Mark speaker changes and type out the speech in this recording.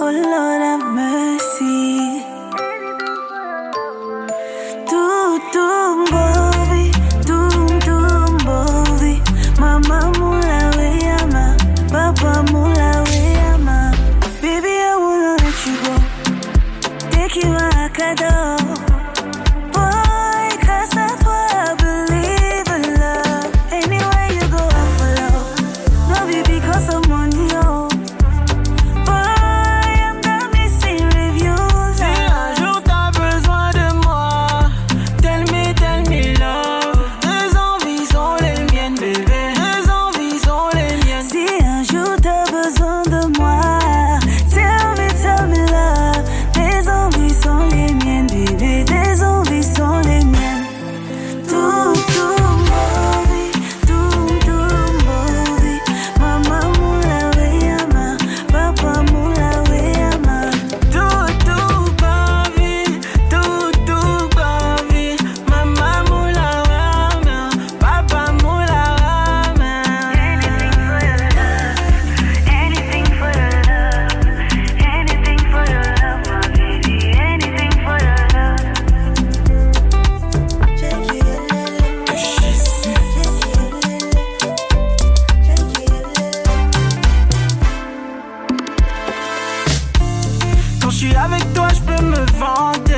Speaker 1: Oh Lord have mercy. Tumbovi, mama mula weyama, papa mula weyama. Baby, I wanna let you go. Take you a cadeau. Boy, cause that's what I believe in love. Anywhere you go, I follow. No be because of money, oh.
Speaker 2: Quand je suis avec toi, je peux me vanter.